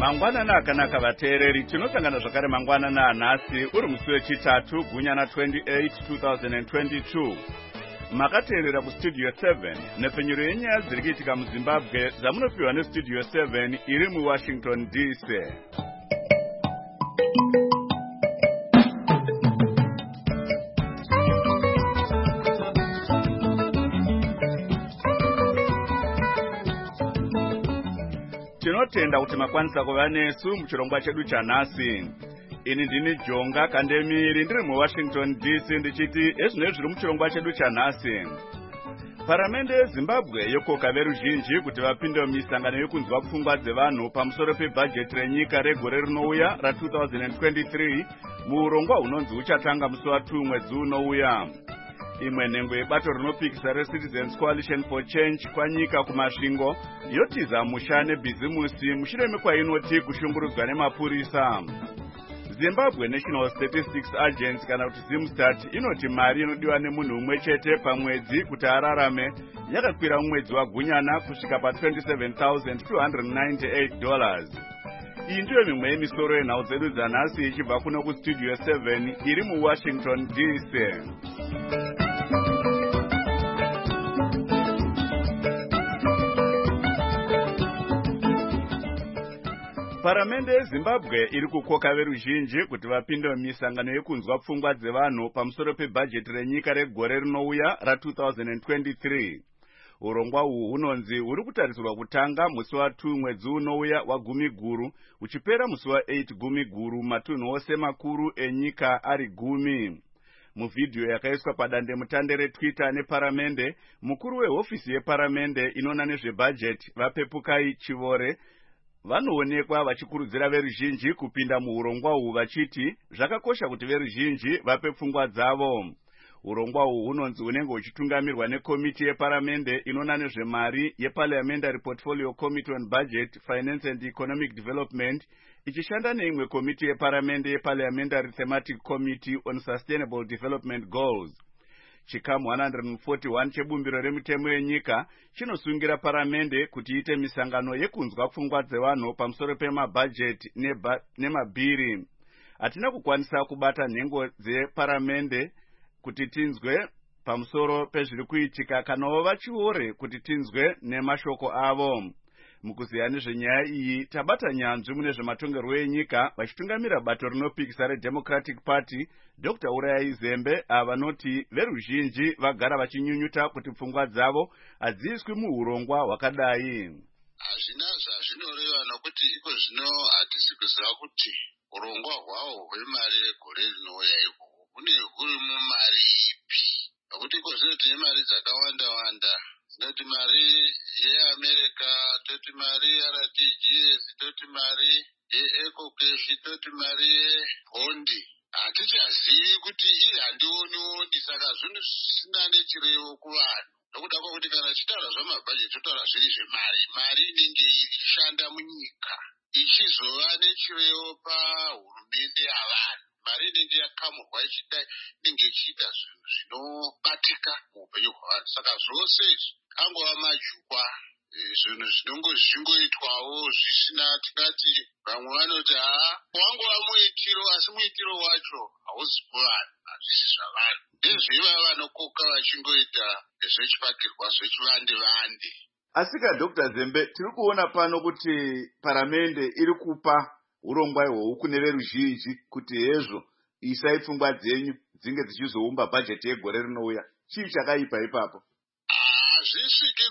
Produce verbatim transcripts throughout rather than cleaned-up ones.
Mangwanana akanaka vateereri, tinosangana zvakare mangwanana anhasi uri musi wechitatu gunyana twenty-eight two thousand twenty-two. Makateerera kustudio seven nepfenyuro yenyaya dziri kuitika muZimbabwe dzamunopiwa nestudio seven iri muWashington D C. Tinotenda kuti makwanisa kuva nesu muchirongwa chedu chanhasi. Ini ndini Jonga Kandemiri ndiri muWashington D C ndichiti ezvinoi zviri muchirongwa chedu chanhasi. Paramende yeZimbabwe yokoka veruzhinji kuti vapinde mumisangano yekunzwa pfungwa dzevanhu pamusoro pebhajeti renyika regore rinouya ra two thousand twenty-three muurongwa hunonzi uchatanga musi wa two mwedzi unouya. Imwe nhengo yebato rinopikisa reCitizens Coalition for Change kwanyika kumasvingo yotiza musha nebhizimusi mushure mekwainoti kushungurudzwa nemapurisa. Zimbabwe National Statistics Agency kana kuti Zimstat inoti mari inodiwa nemunhu umwe chete pamwedzi kuti ararame yakakwira mumwedzi wagunyana kusvika pa twenty-seven thousand two hundred ninety-eight dollars. Iyi ndiyo mimwe yemisoro yenhau dzedu dzanhasi ichibva kuno kustudio seven iri muWashington D C. Paramende yeZimbabwe iri kukoka veruzhinji kuti vapinde mumisangano yekunzwa pfungwa dzevanhu pamusoro pebhajeti renyika regore rinouya ra two thousand twenty-three. Urongwa uhu hunonzi huri kutarisirwa kutanga musi wa two mwedzi unouya wagumi guru uchipera musi wa eight gumi guru matunhu ose makuru enyika ari gumi. Muvhidhiyo yakaiswa padande mutande reTwitter neparamende, mukuru wehofisi yeparamende inona nezvebhajeti Vapepukai Chivore vanoonekwa vachikurudzira veruzhinji kupinda muurongwa uhu vachiti zvakakosha kuti veruzhinji vape pfungwa dzavo. Urongwa uhu hunonzi hunenge huchitungamirwa nekomiti yeparamende inona nezvemari yeParliamentary Portfolio Committee on Budget, Finance and Economic Development ichishanda neimwe komiti yeparamende yeParliamentary Thematic Committee on Sustainable Development Goals. Chikamu one hundred forty-one chebumbiro remitemo yenyika chinosungira paramende kuti ite misangano yekunzwa pfungwa dzevanhu pamusoro pemabhajeti nemabhiri. Hatina kukwanisa kubata nhengo dzeparamende kuti tinzwe pamusoro pezviri kuitika kanawo vachiore kuti tinzwe nemashoko avo. Mukuziya nezvenyaya iyi tabata nyanzvi mune zvematongerwo enyika vachitungamira bato rinopikisa reDemocratic Party Doctor Urayai Zembe avanoti veruzhinji vagara vachinyunyuta kuti pfungwa dzavo hadziiswi muurongwa hwakadai. Hazvina zvazvinoreva nokuti iko zvino hatisi kuziva kuti urongwa hwawo hwemari regore rinouya ikoko hune huri mumari ipi. Nokuti iko zvino tine mari dzakawanda wanda. Toti mari yeAmerica, toti mari yeR T G S, toti mari yeEcocash, toti mari yeBondi. Hatichazivi kuti iri handioni saka zvinhu zvisina nechirevo kuvanhu. Nokuda kwokuti kana tichitaura zvamabhajeti totaura zviri zvemari. Mari inenge ichishanda munyika ichizova nechirevo pahurumende yavanhu. Mari inenge yakamurwa ichida inenge ichiita zvinhu zvinobatika muupenyu hwavanhu. Saka zvose izvi angova majukwa, zvinhu zvinongo zvingoitwawo zvisina tikati vamwe vanoti haa wangova muitiro asi muitiro wacho hausi kuvanhu, hazvisi zvavanhu. Ndezveva vanokoka vachingoita zvechipakirwa zvechivande vande. Asika Doctor Zembe, tiri kuona pano kuti paramende iri kupa urongwa ihwohwu kune veruzhinji kuti hezvo isai pfungwa dzenyu dzinge dzichizoumba bhajeti yegore rinouya. Chii chakaipa ipapo? Hazvisviki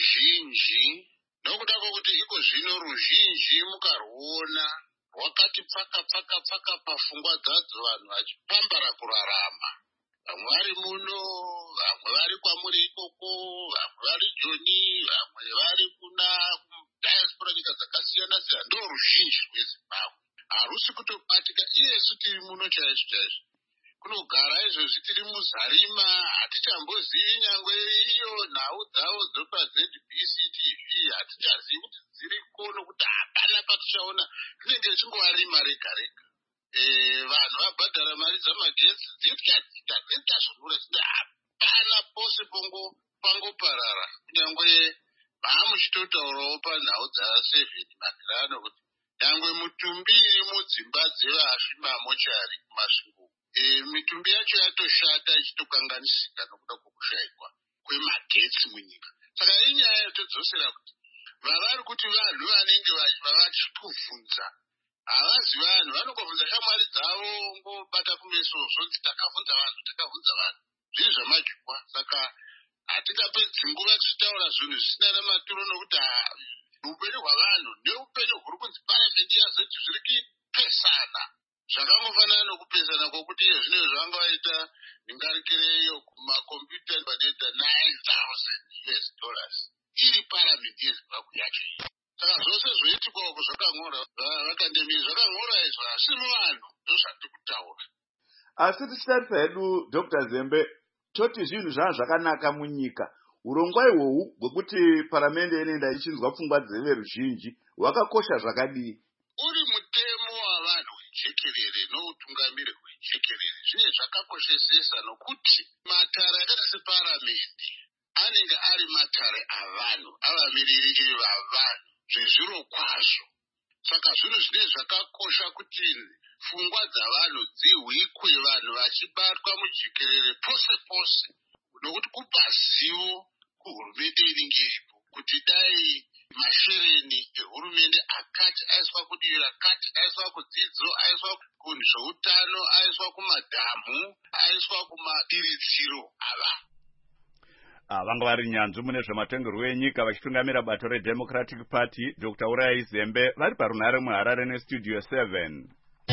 kuruzhinji nokuda kwokuti iko zvino ruzhinji mukarwuona rwakati pfaka pfaka pfaka pafungwa dzadzo vanhu vachipambara kurarama. Vamwe vari muno, vamwe vari kwamuri ikoko, vamwe vari Joni, vamwe vari kuna diaspora nyika dzakasiyana siyana. Ndo ruzhinji rweZimbabwe. Harusi kutobatika iyesu tiri muno chaizvo chaizvo. Kunogara izvozvi tiri muzarima, hatichambozivi nyangwe iyo nhau dzavo dzopaZ B C T V, hatichazivi kuti dziriko nokuti hapana patichaona, rinenge richingovarima rega rega. Vanhu vabhadhara mari dzamagetsi dzitazvonura kuti hapana pose pangoparara. Kunyangwe maamuchitotaurawo panhau dzaSeven Magrano kuti nyangwe mitumbi iri mudzimba dzevashi mamochari kumasvingo. E, mitumbi yacho yatoshata ichitokanganisika nokuda kwokushaikwa kwemagetsi munyika. Saka inyaya yotodzosera kuti vavari kuti vanhu vanenge vachikuvhunza havazi vanhu, vanongobvunza shamwari dzavo ngobata kumeso zvonzi takavhunza vanhu takavhunza vanhu zviri zvamajukwa. Saka hatingapedzi nguva tichitaura zvinhu zvisina namaturo nokuti upenyu hwavanhu neupenyu huri kunzi paramende yazoti zviri kupesana zvakangofanana nokupesana kwokuti iye zvino zvanga vaita ndingarikireyo kumakombiyuta vanoita nine thousand US dollars iri paramende yezimbabwe yacho. Saka zvose zvoitikwa uko zvakangora vakandemiri zvakangora izvo hasimo vanhu ndozvatiri kutaura. Asi tichitarisa hedu Doctor Zembe toti zvinhu zvaa zvakanaka munyika. Urongwa ihwohwu hwekuti paramende inoenda ichinzwa pfungwa dzeveruzhinji hwakakosha zvakadii? Uri mutemo wavanhu hwejekerere noutungamiri hwejekerere zvine zvakakoshesesa nokuti matare akaita separamende anenge ari matare avanhu avamiriri vavanhu zvezviro kwazvo. Saka zvinhu zvine zvakakosha kuti pfungwa dzavanhu dzihwikwe vanhu vachibatwa mujekerere pose pose nokuti kupa zivo kuhurumende inenge iripo kuti dai mashereni ehurumende akati aiswa kudivira akati aiswa kudzidzo aiswa kuzveutano aiswa kumadhamu aiswa kumadiridziro ava vanga vari nyanzvi mune zvematongerwo enyika vachitungamira bato reDemocratic Party Doctor Urai Zembe vari parunhare muHarare nestudio seven.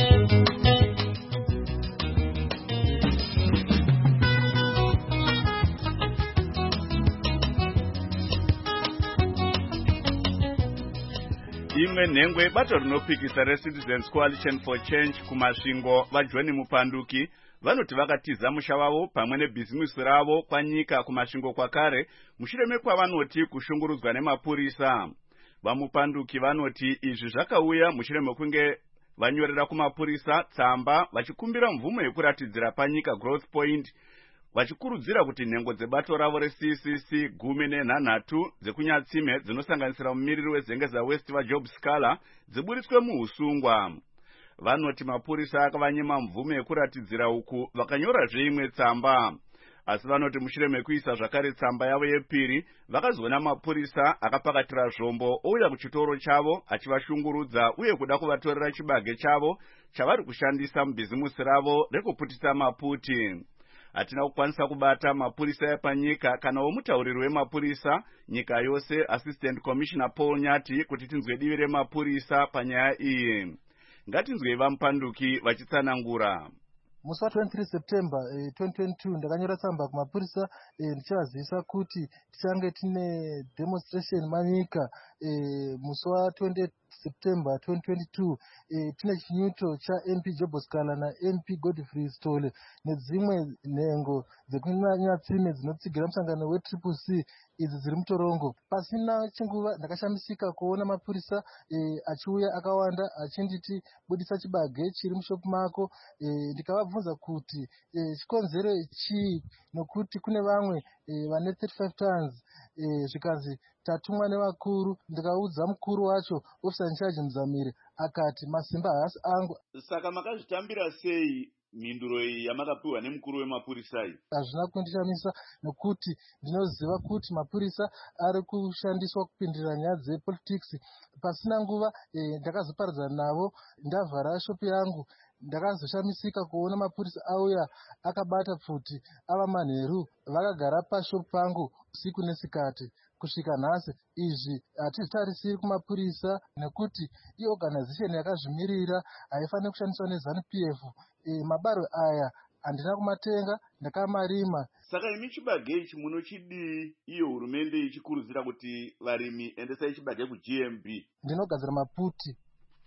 Imwe nhengwe bato rinopikisa reCitizens Coalition for Change kumasvingo vaJohn Mupanduki vanoti vakatiza musha wavo pamwe nebhizimusi ravo kwanyika kumasvingo kwakare mushure mekwavanoti kushungurudzwa nemapurisa. Vamupanduki vanoti izvi zvakauya mushure mekunge vanyorera kumapurisa tsamba vachikumbira mvumo yekuratidzira panyika Growth Point vachikurudzira kuti nhengo dzebato ravo reC C C gumi nenhanhatu dzekunyatsime dzinosanganisira mumiriri wezengeza West vaJob Scala dziburitswe muusungwa. Vanoti mapurisa akavanyima mvumo yekuratidzira uku vakanyorazve imwe tsamba. Asi vanoti mushure mekuisa zvakare tsamba yavo yepiri vakazoona mapurisa akapakatira zvombo ouya kuchitoro chavo achivashungurudza uye kuda kuvatorera chibage chavo chavari kushandisa mubhizimusi ravo rekuputisa maputi. Hatina kukwanisa kubata mapurisa epanyika kana womutauriri wemapurisa nyika yose Assistant Commissioner Paul Nyati kuti tinzwe divi remapurisa panyaya iyi. Ngatinzwei vamupanduki vachitsanangura. Musi wa twenty-three September eh, twenty twenty-two ndakanyora tsamba kumapurisa eh, ndichivazivisa kuti tichange tine demonstration manyika eh, musi wa twenty-eight September twenty twenty-two eh, tine chinyuto cha M P Job Scala na M P Godfrey Stole nedzimwe nhengo dzekunyatsime dzinotsigira musangano weTriple C idzi dziri mutorongo. Pasina chinguva ndakashamisika kuona mapurisa eh, achiuya akawanda achinditi budisa chibage chiri mushopu mako eh, ndikavabvunza kuti eh, chikonzero chii nokuti kune vamwe eh, vane thirty-five tons eh, zvikanzi tatumwa nevakuru. Ndikaudza mukuru wacho officer in charge Muzamiri akati masimba haasi angu. Saka makazvitambira sei mhinduro iyi yamakapiwa nemukuru wemapurisa iyi? Hazvina kundishamisa nokuti ndinoziva kuti mapurisa ari kushandiswa kupindira nyaya dzepolitics. Pasina nguva eh, ndakazoparadzana navo ndavhara shopu yangu. Ndakazoshamisika kuona mapurisa auya akabata pfuti ava manheru vakagara pashopu pangu usiku nesikati kusvika nhasi. Izvi hatizvitarisiri kumapurisa nekuti iorganization yakazvimirira haifaniri kushandiswa neZANU P F. E, mabaro aya handina kumatenga ndakamarima. Saka imi chibage ichi munochidii iyo hurumende ichikurudzira kuti varimi endesai chibage kuG M B? Ndinogadzira maputi.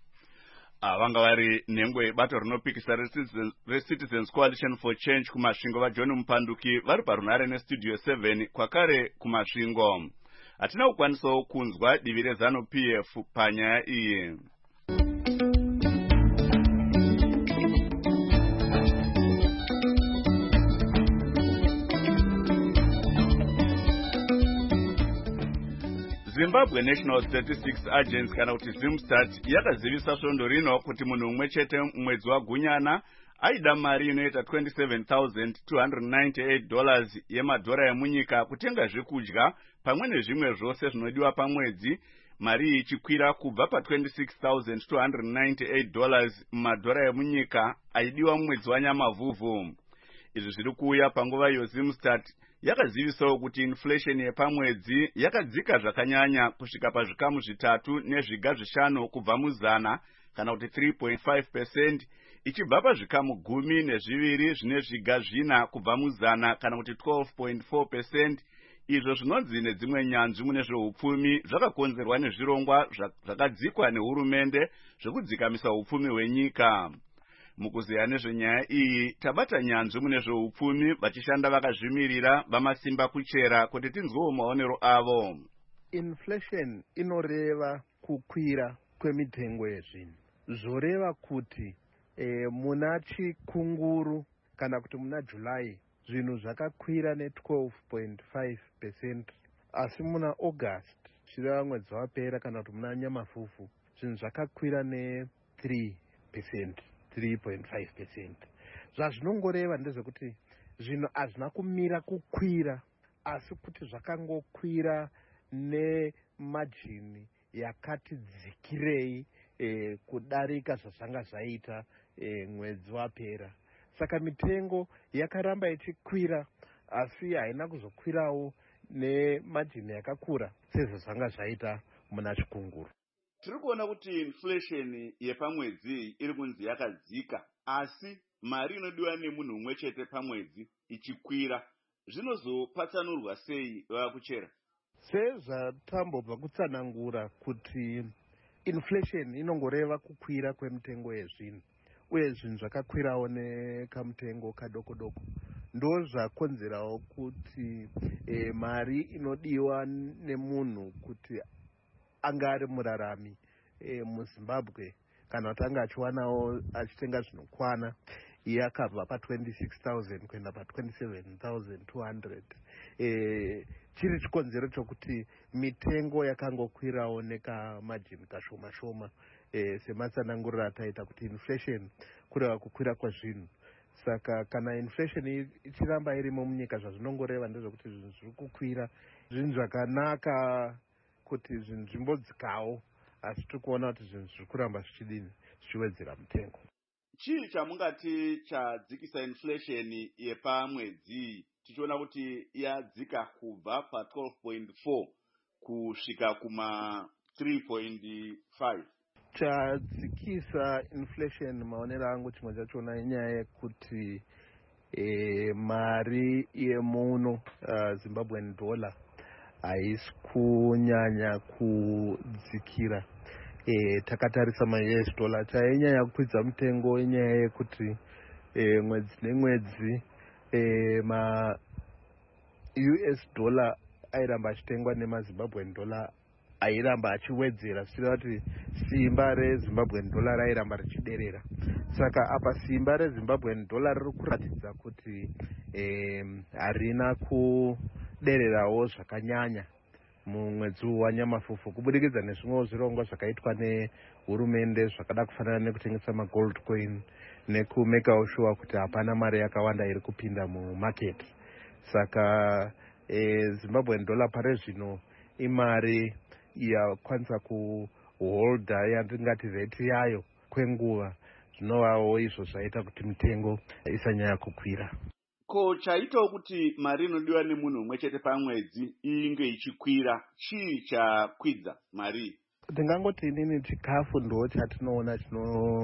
Vanga vari nhengwe bato rinopikisa reCitizens Coalition for Change kumasvingo vaJohn Mupanduki vari parunhare nestudio seven kwakare kumasvingo. Hatina kukwanisawo kunzwa divi reZANU P F panyaya iyi. Zimbabwe National Statistics Agency kana kuti Zimstat yakazivisa svondo rino kuti munhu umwe chete mwedzi wagunyana aida mari inoita twenty-seven thousand two hundred ninety-eight dollars yemadhora emunyika kutenga zvekudya pamwe nezvimwe zvose zvinodiwa pamwedzi, mari ichikwira kubva pa twenty-six thousand two hundred ninety-eight dollars madhora emunyika aidiwa mwedzi wanyamavhuvhu. Izvi zviri kuuya panguva iyo Zimstat yakazivisawo kuti inflation yepamwedzi yakadzika zvakanyanya kusvika pazvikamu zvitatu nezviga zvishanu kubva muzana kana kuti three point five percent ichibva pazvikamu gumi nezviviri zvine zviga zvina kubva muzana kana kuti twelve point four percent. Izvo zvinonzi nedzimwe nyanzvi mune zveupfumi zvakakonzerwa nezvirongwa zvakadzikwa nehurumende zvekudzikamisa upfumi hwenyika. Mukuziya nezvenyaya iyi tabata nyanzvi mune zveupfumi vachishanda vakazvimirira vamasimba kuchera kuti tinzwewo maonero avo. Inflation inoreva kukwira kwemitengo yezvinhu, zvoreva kuti e, muna chikunguru kana kuti muna July zvinhu zvakakwira ne twelve point five percent, asi muna August chireva mwedzi wapera kana kuti muna nyamavhuvhu zvinhu zvakakwira ne three percent, three point five percent. Zvazvinongoreva ndezvekuti zvinhu hazvina kumira kukwira, asi kuti zvakangokwira nemajini yakati dzikirei e, kudarika zvazvanga zvaita e, mwedzi wapera. Saka mitengo yakaramba ichikwira, asi haina kuzokwirawo nemajini yakakura sezvazvanga zvaita muna chikunguru. Tiri kuona kuti inflation yepamwedzi iri kunzi yakadzika, asi mari inodiwa nemunhu umwe chete pamwedzi ichikwira. Zvinozopatsanurwa sei vakuchera? Sezvatambobva kutsanangura kuti inflation inongoreva kukwira kwemitengo yezvinhu, uye zvinhu zvakakwirawo nekamutengo kadoko doko, ndo zvakonzerawo kuti e, mari inodiwa nemunhu kuti anga ari murarami e, muZimbabwe kana kuti anga achiwanawo achitenga zvinokwana yakabva pa twenty-six thousand kuenda pa twenty-seven thousand two hundred. E, chiri chikonzero chokuti mitengo yakangokwirawo nekamajini kashoma shoma e, sematsananguriro ataita kuti inflation kureva kukwira kwezvinhu. Saka kana inflation ichiramba irimo munyika, zvazvinongoreva ndezvekuti zvinhu zviri kukwira, zvinhu zvakanaka kuti zvinhu zvimbodzikawo, asi tiri kuona kuti zvinhu zviri kuramba zvichidini zvichiwedzera mutengo. Chii chamungati chadzikisa inflation yepamwedzi tichiona kuti yadzika kubva pa twelve point four kusvika kuma three point five? Chadzikisa inflation maonero angu chimwe chachona inyaya yekuti e, mari yemuno uh, Zimbabwean dollar haisi kunyanya kudzikira. E, takatarisa ma U S dollar chainyanya kukwidza mutengo inyaya yekuti e, mwedzi nemwedzi e, ma U S dollar airamba achitengwa nema Zimbabwean dollar airamba achiwedzera, zvichireva kuti simba reZimbabwean dollar rairamba richiderera. Saka apa simba reZimbabwean dollar riri kuratidza kuti e, harina kudererawo zvakanyanya mumwedzi wanyamavhuvhu kubudikidza nezvimwewo zvirongwa zvakaitwa nehurumende zvakada kufanana nekutengesa magold coin nekumekawo sure kuti hapana mari yakawanda iri kupinda mumarket. Saka e, Zimbabwean dollar pare zvino imari yakwanisa kuholda yatingati rate yayo kwenguva, zvinovawo izvo zvaita kuti mitengo isanyanya kukwira. Ko chaitawo kuti mari inodiwa nemunhu umwe chete pamwedzi inge ichikwira, chii chakwidza mari? Ndingangoti inini chikafu ndo chatinoona chino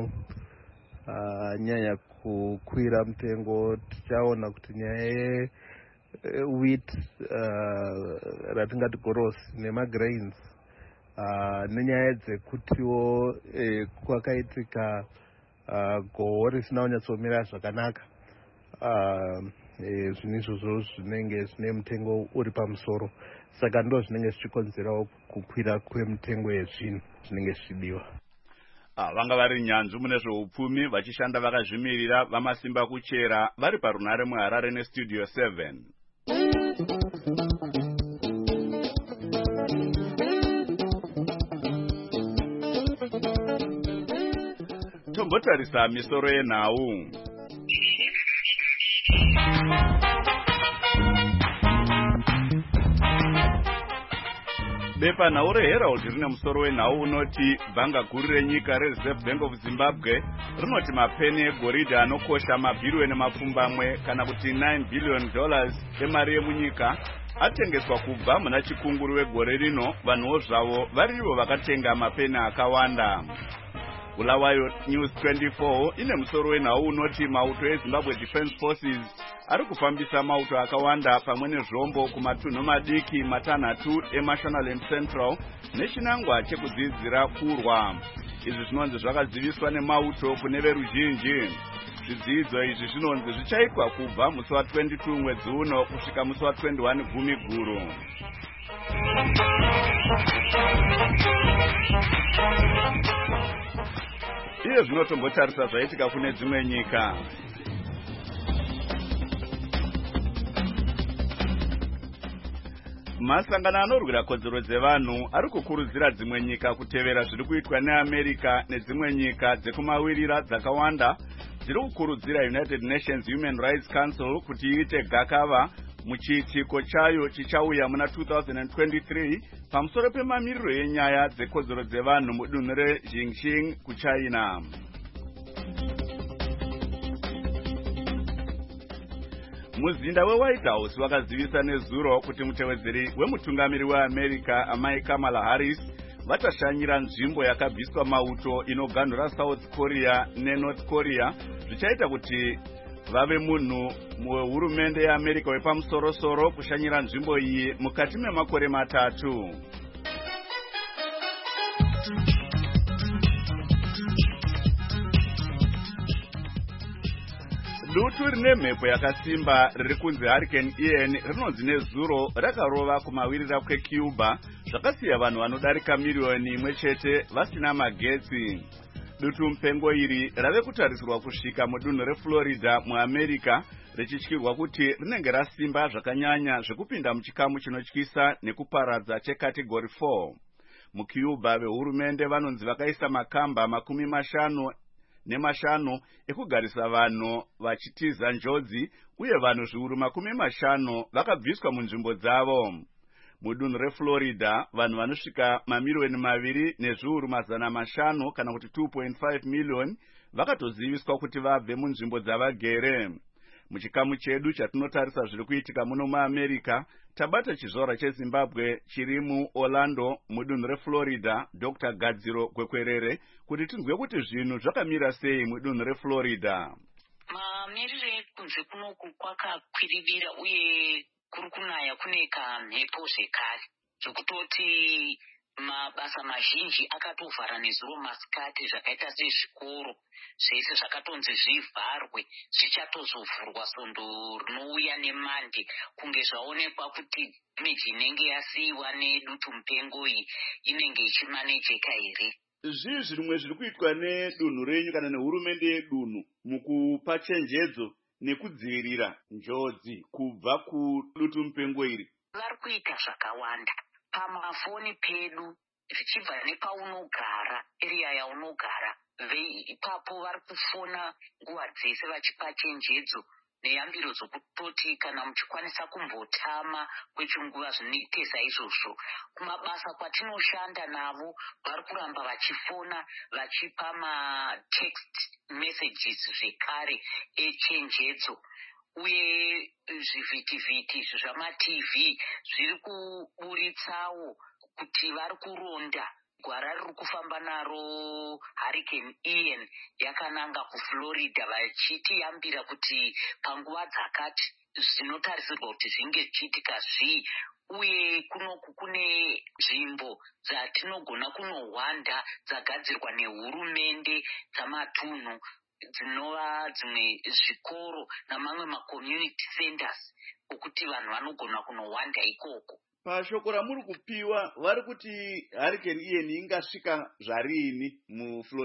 uh, nyanya kukwira mutengo. Tichaona kuti nyaya wheat uh, ratingati gorosi nemagrains uh, nenyaya dzekutiwo eh, kwakaitika uh, gohwo risina kunyatsomira zvakanaka, uh, eh, zvinhu izvozvo zvinenge zvine mutengo uri pamusoro. Saka ndo zvinenge zvichikonzerawo kukwira kwemitengo yezvinhu zvinenge zvichidiwa. Ah, vanga vari nyanzvi mune zveupfumi vachishanda vakazvimirira vamasimba kuchera vari parunare muHarare nestudio seven. tombotarisa misoro yenhau. Bepanhau reHerald rine musoro wenhau unoti bhanga guru renyika reReserve Bank of Zimbabwe rinoti mapeni egoridhe anokosha mabhirioni mapfumbamwe kana kuti nine billion dollars emari yemunyika atengeswa kubva muna chikunguru wegore rino, vanhuwo zvavo varivo vakatenga mapeni akawanda. Bulawayo News twenty-four ine musoro wenhau unoti mauto eZimbabwe Defence Forces ari kufambisa mauto akawanda pamwe nezvombo kumatunhu madiki matanhatu eMashonaland Central nechinangwa chekudzidzira kurwa. Izvi zvinonzi zvakaziviswa nemauto kune veruzhinji. Zvidzidzo izvi zvinonzi zvichaitwa kubva musi wa twenty-two mwedzi uno kusvika musi wa twenty-one gumi guru. Iye zvinotombotarisa zvaitika kune dzimwe nyika. Masangano anorwira kodzero dzevanhu ari kukurudzira dzimwe nyika kutevera zviri kuitwa neAmerica nedzimwe nyika dzekumawirira dzakawanda dziri kukurudzira United Nations Human Rights Council kuti iite gakava muchiitiko chayo chichauya muna two thousand twenty-three pamusoro pemamiriro enyaya dzekodzero dzevanhu mudunhu reXinjiang kuChina. Muzinda weWhite House wakazivisa nezuro kuti mutevedzeri wemutungamiri weAmerica amai Kamala Harris vachashanyira nzvimbo yakabviswa mauto inoganhura South Korea neNorth Korea zvichaita kuti vave munhu muhurumende yeAmerica wepamusoro-soro kushanyira nzvimbo iyi mukati memakore matatu. Dutu rine mhepo yakasimba riri kunzi Hurricane Ian rinonzi nezuro rakarova kumawirira kweCuba zvakasiya vanhu vanodarika miriyoni imwe chete vasina magetsi. Dutu mupengo iri rave kutarisirwa kusvika mudunhu reFlorida muAmerica richityirwa kuti rinenge rasimba zvakanyanya zvekupinda muchikamu chinotyisa nekuparadza checategory four. MuCuba vehurumende vanonzi vakaisa makamba makumi mashanu nemashanu ekugarisa vanhu vachitiza njodzi uye vanhu zviuru makumi mashanu vakabviswa munzvimbo dzavo. Mudunhu reFlorida vanhu vanosvika mamiliyoni maviri nezviuru mazana mashanu kana kuti two point five million vakatoziviswa kuti vabve munzvimbo dzavagere. Muchikamu chedu chatinotarisa zviri kuitika muno muAmerica tabata chizvarwa cheZimbabwe chiri muOrlando mudunhu reFlorida Doctor Gadziro Gwekwerere kuti tinzwe kuti zvinhu zvakamira sei mudunhu reFlorida. Mamiriro ekunze kunoku kwakakwirira uye kuri kunaya kune kamhepo zvekare zvekutoti mabasa mazhinji akatovhara nezuro masikati zvakaita sezvikoro zvese zvakatonzi zvivharwe zvichatozovhurwa sondo rinouya nemande kunge zvaonekwa kuti meji inenge yasiyiwa nedutu mupengo iyi inenge ichimanejeka here. Zvii zvirimwe zviri kuitwa nedunhu renyu kana nehurumende yedunhu mukupa chenjedzo nekudzivirira njodzi kubva kudutu mupengo iri? Vari kuita zvakawanda pamafoni pedu zvichibva nepaunogara area yaunogara ipapo vari kufona nguva dzese vachipa chenjedzo neyambiro dzokutoti kana muchikwanisa kumbotama kwechinguva zvinoite saizvozvo. Kumabasa kwatinoshanda navo vari kuramba vachifona vachipa matext messages zvekare echenjedzo uye zvivhitivhiti zvamativi zviri kuburitsawo kuti vari kuronda gwara riri kufamba naro Hurricane Ian yakananga kuFlorida vachiti yambira kuti panguva dzakati zvinotarisirwa kuti zvinge zvichiitika zvii uye kunoku kune nzvimbo dzatinogona kunohwanda dzagadzirwa nehurumende dzamatunhu dzinova dzimwe zvikoro namamwe macommunity centers okuti vanhu vanogona kunohwanda ikoko. Pashoko ramuri kupiwa vari kuti Hurricane Ian ingasvika zvarini muFlorida?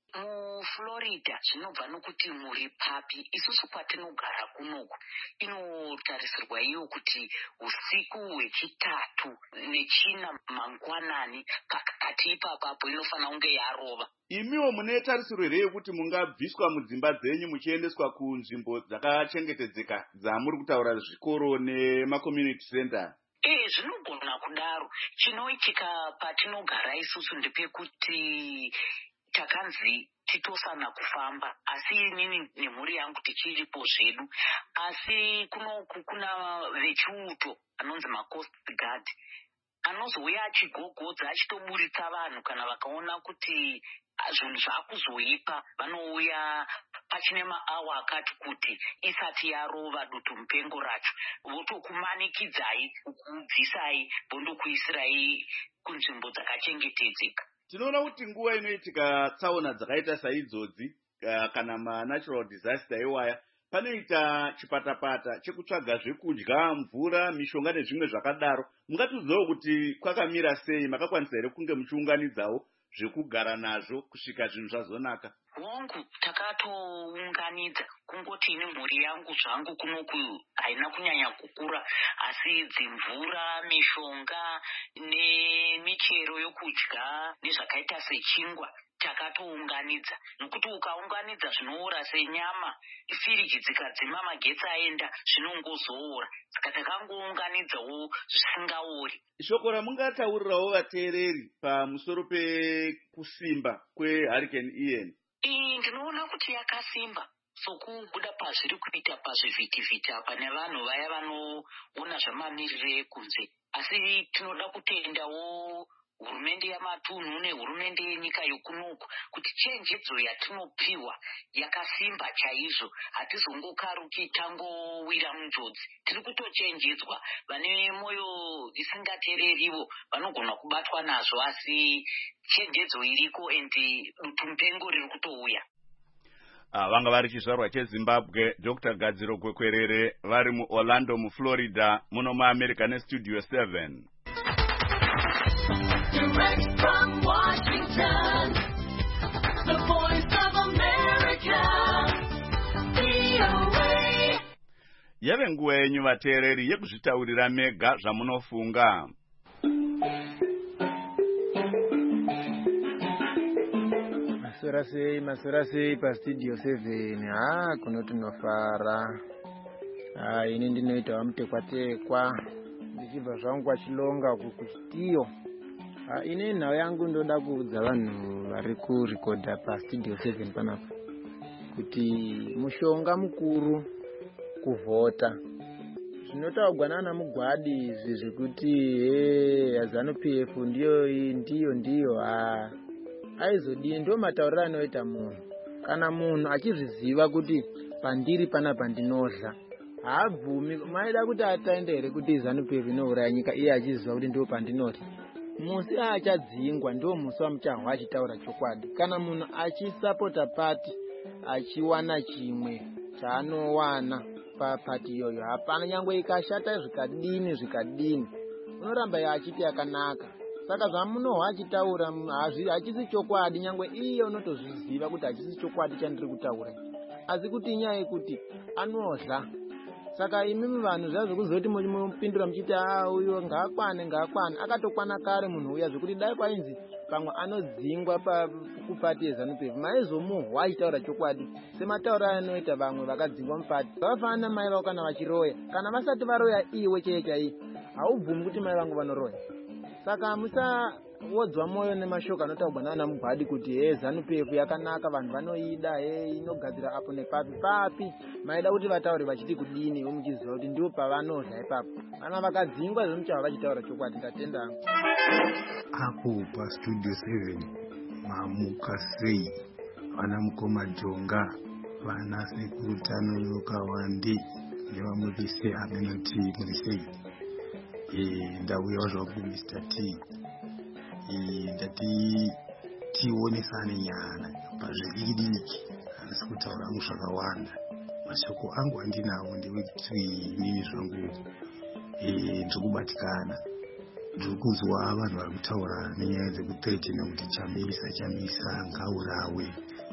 muflorida zvinobva nokuti muri papi. Isusu kwatinogara kunoku inotarisirwa iyo kuti usiku hwechitatu nechina mangwanani pakati ipapapo inofanira kunge yarova. Imiwo mune tarisiro here yekuti mungabviswa mudzimba dzenyu muchiendeswa kunzvimbo dzakachengetedzeka dzamuri kutaura zvikoro nemacommunity center? Eh, zvinogona kudaro. Chinoitika patinogara isusu ndepekuti takanzi titosana kufamba, asi inini nemhuri yangu tichiripo zvedu, asi kunoku kuna vechiuto anonzi macoast guard anozouya achigogodza achitoburitsa vanhu kana vakaona kuti zvinhu zvakuzoipa. Vanouya pachine maawa akati kuti isati yarova dutu mupengo racho, votokumanikidzai kubvisai vondokuisirai kunzvimbo dzakachengetedzeka. Tinoona kuti nguva inoitika tsaona dzakaita saidzodzi kana manatural disaster iwaya, panoita chipatapata chekutsvaga zvekudya, mvura, mishonga nezvimwe zvakadaro. Mungatiudzawo kuti kwakamira sei, makakwanisa here kunge muchiunganidzawo zvekugara nazvo kusvika zvinhu zvazonaka? Hongu takatounganidza, kungoti ine mhuri yangu zvangu kunoku haina kunyanya kukura, asi dzimvura, mishonga nemichero yokudya nezvakaita sechingwa takatounganidza. Nokuti ukaunganidza zvinoora senyama, firiji dzikadzima magetsi aenda zvinongozoora. Saka takangounganidzawo zvisingaori. Shoko ramungataurirawo vateereri pamusoro pekusimba kweHurricane Ian? Iyi ndinoona kuti yakasimba sokubuda pazviri kuita pazvivhitivhiti apa nevanhu vaya vanoona zvamamirire ekunze. Asi tinoda kutendawo hurumende yamatunhu nehurumende yenyika yokunoku kuti chenjedzo yatinopiwa yakasimba chaizvo. Hatizongokaruki tangowira munjodzi, tiri kutochenjedzwa. Vane mwoyo isingatererivo vanogona kubatwa nazvo, asi chenjedzo iriko endi dutu mupengo riri kutouya. Ah, vanga vari chizvarwa cheZimbabwe, Doctor Gadziro Kwekwerere, vari muOrlando muFlorida, muno muAmerica neStudio seven. Direct from Washington, the voice of America, V O A. Yave nguva yenyu vateereri yekuzvitaurira mega zvamunofunga. Masora sei, masora sei paStudio seven. Ah, kunoti nofara. Ah, ini ndinoita mutekwatekwa. Ndichibva zvangu kwachilonga kuchitiyo. Ah, ine nhau yangu ndoda kuudza vanhu vari kurekodha paStudio seven panapa kuti mushonga mukuru kuvhota. Zvinotaurwa nana Mugwadi izvi zvekuti he ZANU-P F ndiyo ndiyo ndiyo ah aizodini, ndo matauriro anoita munhu. Kana munhu achizviziva kuti pandiri panapa ndinodla, haabvumi. Maida kuti ataende here kuti ZANU-P F inouraya nyika iye achiziva kuti ndo pandinodla? Musi achadzingwa ndo musi wamuchahwa achitaura chokwadi. Kana munhu achisapota pati achiwana chimwe chaanowana papati iyoyo, hapana nyangwe ikashata zvikadini zvikadini unoramba yachiti yakanaka. Saka zvamunohwa achitaura hachisi chokwadi, nyangwe iye unotozviziva kuti hachisi chokwadi chandiri kutaura, asi kuti inyaya yekuti anodla. Saka imimi vanhu zvazvo kuzoti mupindura muchiti ah uyo ngaakwane ngaakwane, akatokwana kare munhu uya, zvekuti dai kwainzi pamwe anodzingwa kupati yeZANU-P F maizomuhwa achitaura chokwadi semataura anoita vamwe vakadzingwa mupati. Vafana mai vavo kana vachiroya, kana vasati varoya iwe chaiye chaiye haubvumi kuti mai vangu vanoroya. Saka musawodzwa moyo nemashoko anotaurwa nana Mugwadi kuti he ZANU-P F yakanaka, vanhu vanoida, he inogadzira apo nepapi papi. Maida kuti vataure vachiti kudini, muchiziva kuti ndipo pavanodla ipapo. Kana vakadzingwa zvomuchava vachitaura chokwadi. Ndatenda apo paStudio seven mamuka sei vana Mukoma Jonga, vana Sekurutano Yokawande nevamwe vese amenoti muri sei. Eh, ndauyawo zvaku Mister T. Eh, ndati tionesane nyana pazvidiki, asi kutaura zvakawanda. Mashoko angu andinawo ndewekuti mimi zvangu eh ndikubatikana. Ndikuzwa vanhu vari kutaura nenyaya dzekuthreaten kuti chamisa chamisa ngaurawe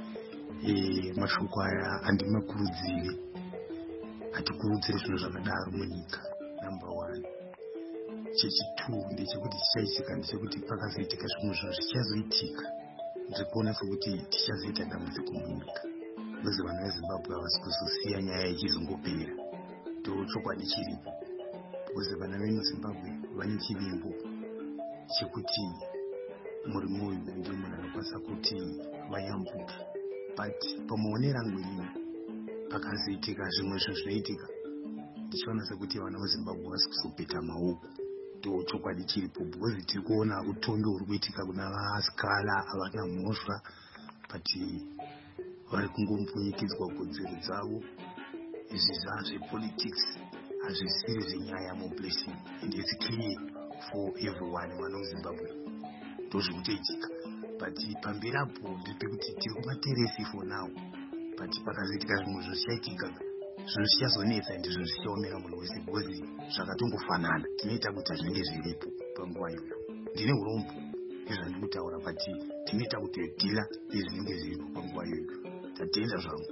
e, mashoko aya handimakurudzire, hatikurudzire zvinhu zvakadaro munyika. Number one. Chechitu ndechekuti chichaitika ndechekuti pakazoitika zvimwe zvinhu zvichazoitika ndikuona sekuti tichazoita dambudziko munyika. Because vanhu veZimbabwe havasi kuzosiya nyaya ichizongopera. Ndo chokwadi chiripo. Because vana vemuZimbabwe vane chivimbo chekuti murimo uyu ndio munhu anokwanisa kuti vayambuke. But pamuonera rangu inini pakazoitika zvimwe zvinhu zvinoitika ndichiona sekuti vana veZimbabwe havasi kuzopeta maoko. Ndo chokwadi chiripo. Because tiri kuona utongi huri kuitika kuna vasikala havana mhosva, but vari kungompunyikidzwa kodzero dzavo. Izvi zvazvepolitics hazvisiri zvenyaya moblessing, and it's clear for everyone vana veZimbabwe. Ndo zvirikutoitika. But pamberi apo ndepekuti tiri kumateresi for now, but pakazoitika zvimwe zvinhu zvichaitika zvinhu zvichazonetsa ndi zvinhu zvichaomera munhu wese, because zvakatongofanana tinoita kuti zvinenge zviripo panguva iyoyo. Ndine urombo izvandiri kutaura, but tinoita kuti dhila izvinenge zviripo panguva iyoyo. Tatenda zvangu.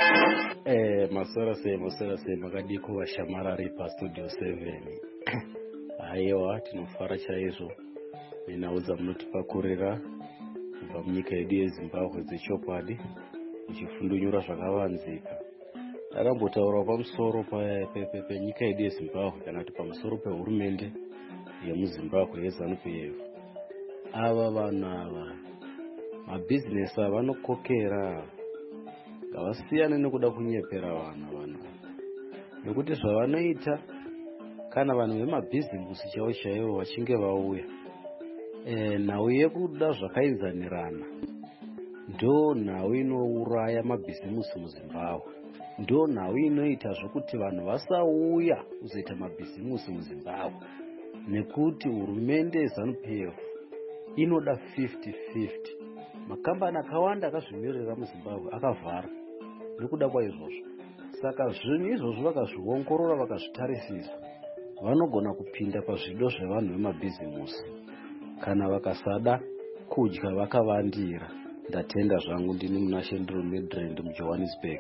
Eh, masora sei masora sei makadiko vashamarari pastudio seven. Aiwa, tinofara chaizvo nenaudza munotipakurira kubva munyika yedu yeZimbabwe dzechokwadi, ichifundunyura zvakavanzika. Akambotaura pamusoro penyika yedu yeZimbabwe kana kuti pamusoro pehurumende yemuZimbabwe yeZANU P F. Ava vanhu ava mabhizinesi avanokokera ngavasiyane nekuda kunyepera vanhu vanhu nekuti zvavanoita kana vanhu vemabhizinesi chaivo chaivo vachinge vauya e, nhau yekuda zvakainzanirana ndo nhau inouraya mabhizinesi muZimbabwe. Ndo nhau inoita zvokuti vanhu vasauya kuzoita mabhizinesi muZimbabwe, nekuti hurumende yeZANU P F inoda fifty fifty. Makambani akawanda akazvimirira muZimbabwe akavhara nekuda kwaizvozvo. Saka zvinhu izvozvo vakazviongorora vakazvitarisisa, vanogona kupinda pazvido zvevanhu vemabhizinesi. Kana vakasada kudya vakavandira. Ndatenda zvangu, ndini muna Shendro Midrand muJohannesburg.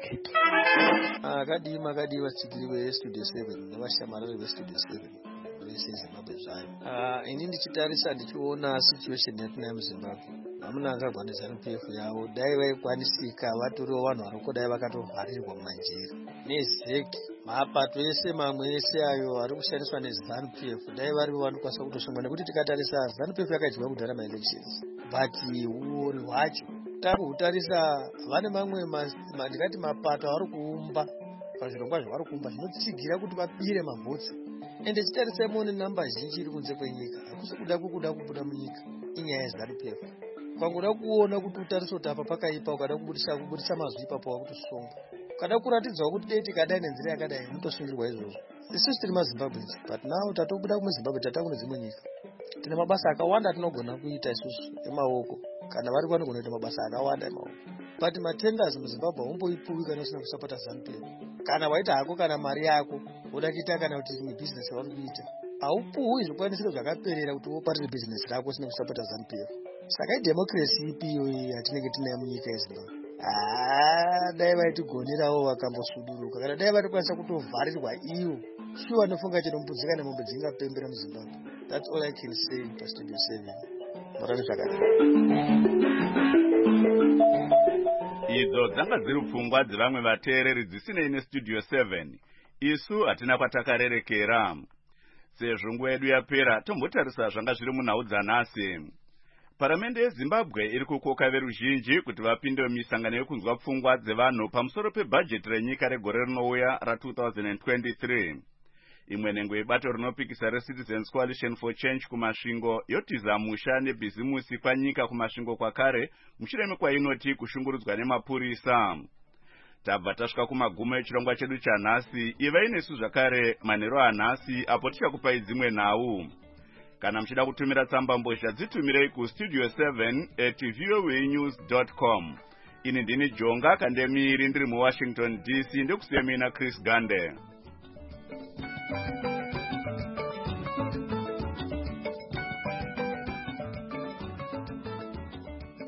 Akadi makadi vasikiri veStudio seven nevashamarari veStudio seven vese Zimbabwe zvayo. Ah, ini ndichitarisa ndichiona situation yatinayo muZimbabwe. Vamuna angagwa neZANU P F yavo dai vaikwanisika vatoriwo vanhu vanokodai vakatovharirwa mumanjira nezeki mapato ese mamwe ese ayo ari kushandiswa neZANU P F dai varivo vanokwanisa kutosungwa, nekuti tikatarisa ZANU P F yakadyiwa kudhara maelections, but uori hwacho takutarisa vane mamwe ndingati mapato avari kuumba pazvirongwa zvavari kuumba zvinotsigira kuti vabire mavhotsi. Ende chitarisa muone namba zhinji iri kunze kwenyika, hakusi kuda kukuda kubuda munyika inyaya yeZANU P F. Pangoda kuona kuti utariso kuti apa pakaipa, ukada kubudisa kubudisa mazwi ipapo wakutosonga, ukada kuratidzwa kuti dei tikadai nenzira yakadai mutosungirwa izvozvo. Isusu tiri maZimbabwe, but now tatobuda kumaZimbabwe tata kune dzimwe nyika. Tine mabasa akawanda tinogona kuita isusu emaoko, kana vari vanogona kuita mabasa akawanda emaoko. But matenders muZimbabwe homboipuwi kana usina kusapota ZANU P F. Kana waita hako kana mari yako uda kuita kana kuti ni business vari kuita, haupuwi zvikwanisiro zvakaperera kuti woparire business rako usina kusapota ZANU P F. Saka idemocracy ipi iyo yatinenge tinayo munyika yeZimbabwe? Ah, dai vaitigonerawo vakambosuduruka, kana dai vatikwanisa kutovharirwa iwo, shuwa anofunga chinombudzika nemombe dzingapembera muZimbabwe. That's all I can say paStudio seven. Morani zvakati. Idzo dzanga dziri pfungwa dzevamwe vateereri dzisinei neStudio seven. Isu hatina kwatakarerekera. Sezvo nguva yedu yapera, tombotarisa zvanga zviri munhau dzanhasi. Paramende yeZimbabwe iri kukoka veruzhinji kuti vapinde mumisangano yekunzwa pfungwa dzevanhu pamusoro pebhajeti renyika regore rinouya ra-twenty twenty-three. Imwe nhengo yebato rinopikisa reCitizens Coalition for Change kumasvingo yotiza musha nebhizimusi kwanyika kumasvingo kwakare mushure mekwainoti kushungurudzwa nemapurisa. Tabva tasvika kumagumo echirongwa chedu chanhasi. Ivai nesu zvakare manheru anhasi apo tichakupai dzimwe nhau. Kana muchida kutumira tsamba mbozha dzitumirei kustudio seven at voanews dot com. Ini ndini Jonga Kandemiri ndiri muWashington D C, ndekusiya mina Chris Gande.